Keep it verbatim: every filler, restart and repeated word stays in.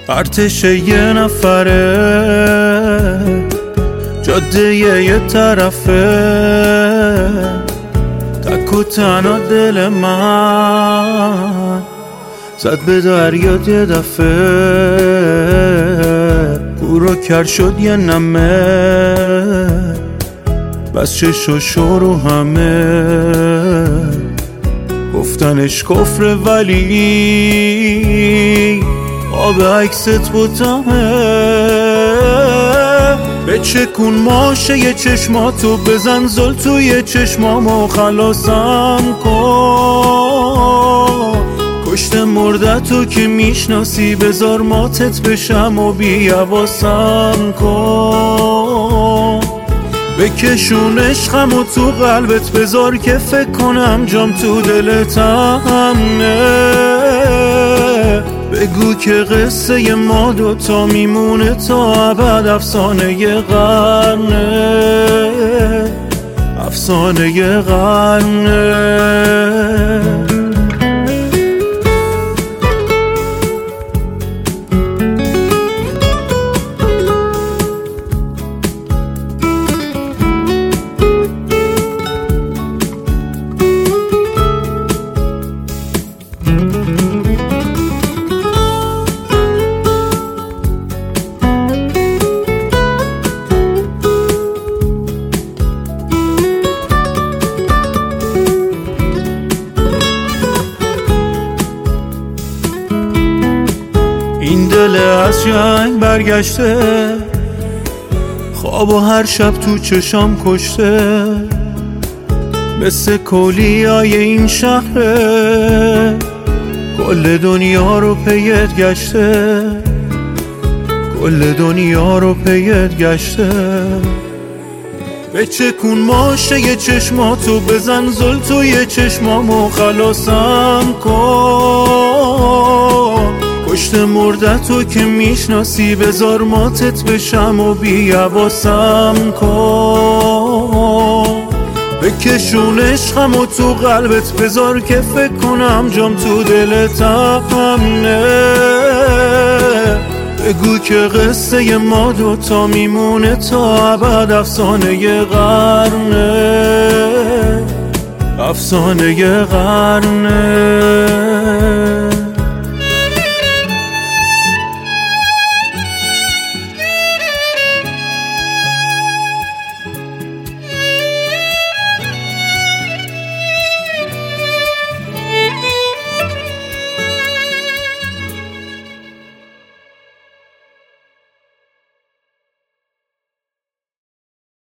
ارتش یه نفره، جاده یه طرفه، تک و تنها دل من زد به دریا یه دفعه، گورو کر شد یه نمه، بس چش و شور و همه گفتنش کفر، ولی آب عکست بودمه. به چکون ماشه یه چشماتو، بزن زل توی چشمامو خلاصم کن. کشت مردتو که میشناسی، بذار ماتت بشم و بی‌حواسم کن. بکشون عشقم و تو قلبت بذار که فکر کنم جام تو دلتم نه. بگو که قصه ما دوتا میمونه تا ابد، افسانه ی قرنه، افسانه ی قرنه. این دل از جنگ برگشته، خواب و هر شب تو چشام کشته، مثل کولیای این شهره، کل دنیا رو پیت گشته، کل دنیا رو پیت گشته. به چکون ماشه یه چشماتو، بزن زل توی چشمامو خلاصم کن. کشت مردتو که میشناسی، بذار ماتت بشم و بی‌حواسم کن. بکشون عشقم و تو قلبت بذار که فکر کنم جام تو دلتم نه. بگو که قصه ما دوتا میمونه تا ابد، افسانه ی قرنه، افسانه ی قرنه.